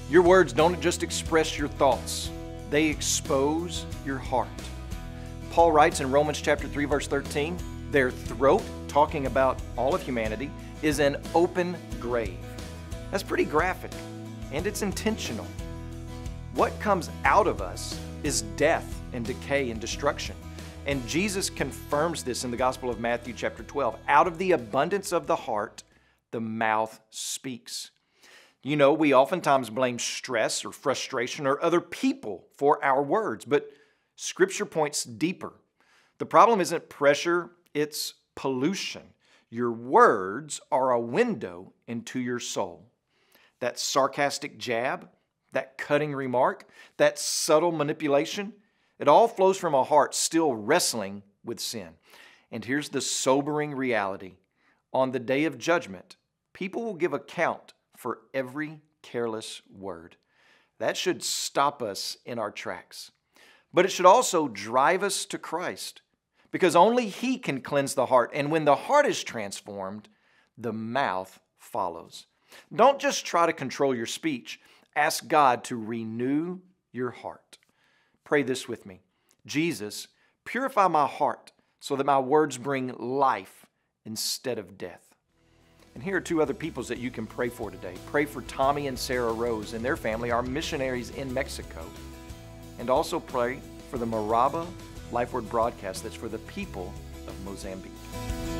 Your words don't just express your thoughts, they expose your heart. Paul writes in Romans chapter 3, verse 13, their throat, talking about all of humanity, is an open grave. That's pretty graphic, and it's intentional. What comes out of us is death and decay and destruction. And Jesus confirms this in the Gospel of Matthew chapter 12. Out of the abundance of the heart, the mouth speaks. You know, we oftentimes blame stress or frustration or other people for our words, but Scripture points deeper. The problem isn't pressure, it's pollution. Your words are a window into your soul. That sarcastic jab, that cutting remark, that subtle manipulation, it all flows from a heart still wrestling with sin. And here's the sobering reality. On the day of judgment, people will give account for every careless word. That should stop us in our tracks. But it should also drive us to Christ, because only He can cleanse the heart. And when the heart is transformed, the mouth follows. Don't just try to control your speech. Ask God to renew your heart. Pray this with me. Jesus, purify my heart so that my words bring life instead of death. And here are two other peoples that you can pray for today. Pray for Tommy and Sarah Rose and their family, our missionaries in Mexico. And also pray for the Maraba Life Word broadcast that's for the people of Mozambique.